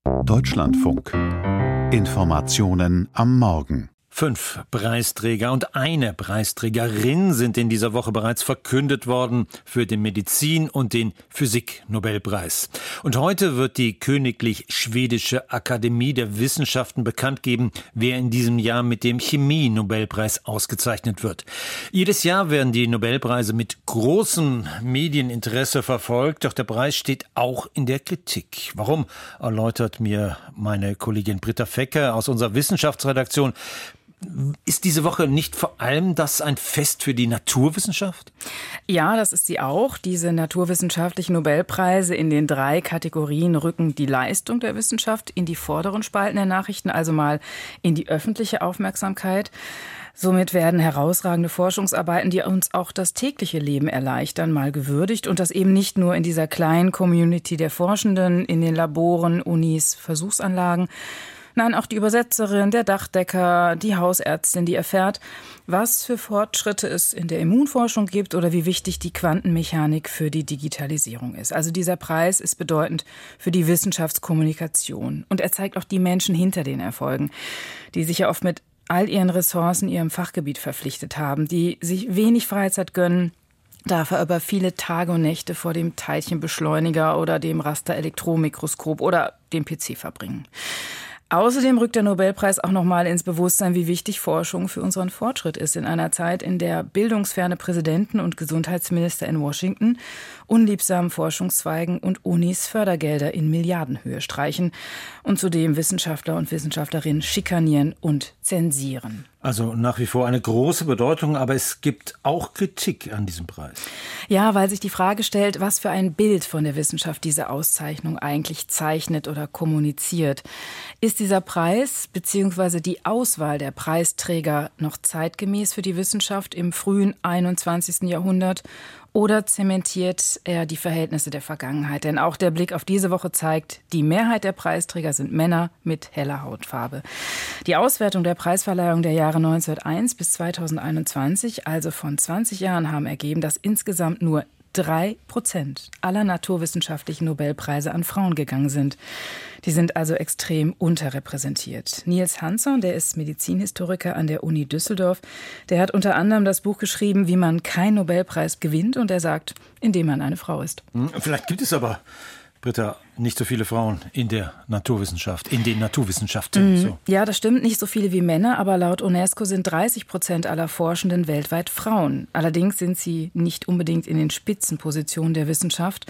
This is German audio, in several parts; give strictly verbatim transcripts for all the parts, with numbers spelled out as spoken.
Deutschlandfunk. Informationen am Morgen. Fünf Preisträger und eine Preisträgerin sind in dieser Woche bereits verkündet worden für den Medizin- und den Physik-Nobelpreis. Und heute wird die Königlich Schwedische Akademie der Wissenschaften bekannt geben, wer in diesem Jahr mit dem Chemie-Nobelpreis ausgezeichnet wird. Jedes Jahr werden die Nobelpreise mit großem Medieninteresse verfolgt, doch der Preis steht auch in der Kritik. Warum, erläutert mir meine Kollegin Britta Fecke aus unserer Wissenschaftsredaktion. Ist diese Woche nicht vor allem das ein Fest für die Naturwissenschaft? Ja, das ist sie auch. Diese naturwissenschaftlichen Nobelpreise in den drei Kategorien rücken die Leistung der Wissenschaft in die vorderen Spalten der Nachrichten, also mal in die öffentliche Aufmerksamkeit. Somit werden herausragende Forschungsarbeiten, die uns auch das tägliche Leben erleichtern, mal gewürdigt. Und das eben nicht nur in dieser kleinen Community der Forschenden, in den Laboren, Unis, Versuchsanlagen. Nein, auch die Übersetzerin, der Dachdecker, die Hausärztin, die erfährt, was für Fortschritte es in der Immunforschung gibt oder wie wichtig die Quantenmechanik für die Digitalisierung ist. Also dieser Preis ist bedeutend für die Wissenschaftskommunikation. Und er zeigt auch die Menschen hinter den Erfolgen, die sich ja oft mit all ihren Ressourcen ihrem Fachgebiet verpflichtet haben, die sich wenig Freizeit gönnen, dafür aber viele Tage und Nächte vor dem Teilchenbeschleuniger oder dem Rasterelektromikroskop oder dem P C verbringen. Außerdem rückt der Nobelpreis auch noch mal ins Bewusstsein, wie wichtig Forschung für unseren Fortschritt ist. In einer Zeit, in der bildungsferne Präsidenten und Gesundheitsminister in Washington unliebsamen Forschungszweigen und Unis Fördergelder in Milliardenhöhe streichen und zudem Wissenschaftler und Wissenschaftlerinnen schikanieren und zensieren. Also nach wie vor eine große Bedeutung, aber es gibt auch Kritik an diesem Preis. Ja, weil sich die Frage stellt, was für ein Bild von der Wissenschaft diese Auszeichnung eigentlich zeichnet oder kommuniziert. Ist dieser Preis bzw. die Auswahl der Preisträger noch zeitgemäß für die Wissenschaft im frühen einundzwanzigsten Jahrhundert? Oder zementiert er die Verhältnisse der Vergangenheit? Denn auch der Blick auf diese Woche zeigt, die Mehrheit der Preisträger sind Männer mit heller Hautfarbe. Die Auswertung der Preisverleihung der Jahre neunzehnhunderteins bis zweitausendeinundzwanzig, also von zwanzig Jahren, haben ergeben, dass insgesamt nur drei Prozent aller naturwissenschaftlichen Nobelpreise an Frauen gegangen sind. Die sind also extrem unterrepräsentiert. Niels Hansson, der ist Medizinhistoriker an der Uni Düsseldorf, der hat unter anderem das Buch geschrieben, wie man keinen Nobelpreis gewinnt, und er sagt, indem man eine Frau ist. Vielleicht gibt es aber, Britta, nicht so viele Frauen in der Naturwissenschaft, in den Naturwissenschaften. Mhm. So. Ja, das stimmt, nicht so viele wie Männer, aber laut UNESCO sind dreißig Prozent aller Forschenden weltweit Frauen. Allerdings sind sie nicht unbedingt in den Spitzenpositionen der Wissenschaft.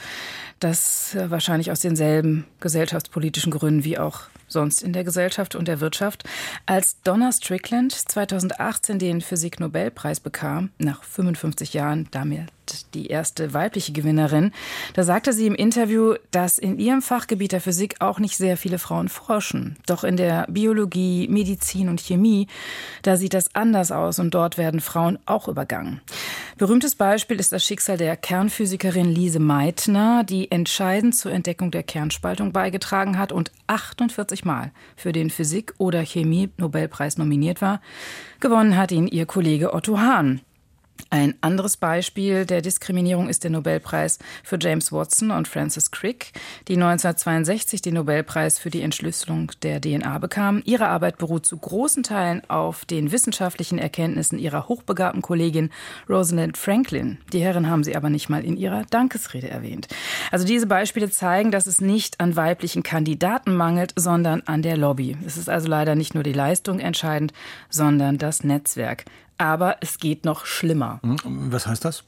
Das wahrscheinlich aus denselben gesellschaftspolitischen Gründen wie auch sonst in der Gesellschaft und der Wirtschaft. Als Donna Strickland zweitausendachtzehn den Physik-Nobelpreis bekam, nach fünfundfünfzig Jahren damit die erste weibliche Gewinnerin, da sagte sie im Interview, dass in ihrem Fachgebiet der Physik auch nicht sehr viele Frauen forschen. Doch in der Biologie, Medizin und Chemie, da sieht das anders aus und dort werden Frauen auch übergangen. Berühmtes Beispiel ist das Schicksal der Kernphysikerin Lise Meitner, die entscheidend zur Entdeckung der Kernspaltung beigetragen hat und achtundvierzig Mal für den Physik- oder Chemie-Nobelpreis nominiert war. Gewonnen hat ihn ihr Kollege Otto Hahn. Ein anderes Beispiel der Diskriminierung ist der Nobelpreis für James Watson und Francis Crick, die neunzehnhundertzweiundsechzig den Nobelpreis für die Entschlüsselung der D N A bekamen. Ihre Arbeit beruht zu großen Teilen auf den wissenschaftlichen Erkenntnissen ihrer hochbegabten Kollegin Rosalind Franklin. Die Herren haben sie aber nicht mal in ihrer Dankesrede erwähnt. Also diese Beispiele zeigen, dass es nicht an weiblichen Kandidaten mangelt, sondern an der Lobby. Es ist also leider nicht nur die Leistung entscheidend, sondern das Netzwerk. Aber es geht noch schlimmer. Was heißt das?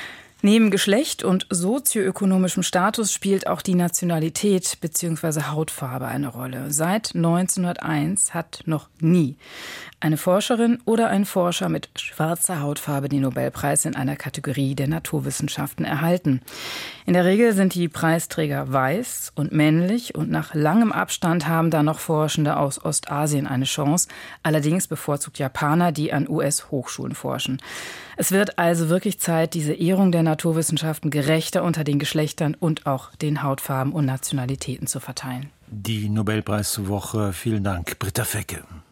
Neben Geschlecht und sozioökonomischem Status spielt auch die Nationalität bzw. Hautfarbe eine Rolle. Seit neunzehnhunderteins hat noch nie eine Forscherin oder ein Forscher mit schwarzer Hautfarbe den Nobelpreis in einer Kategorie der Naturwissenschaften erhalten. In der Regel sind die Preisträger weiß und männlich und nach langem Abstand haben da noch Forschende aus Ostasien eine Chance. Allerdings bevorzugt Japaner, die an U S-Hochschulen forschen. Es wird also wirklich Zeit, diese Ehrung der Naturwissenschaften gerechter unter den Geschlechtern und auch den Hautfarben und Nationalitäten zu verteilen. Die Nobelpreiswoche. Vielen Dank, Britta Fecke.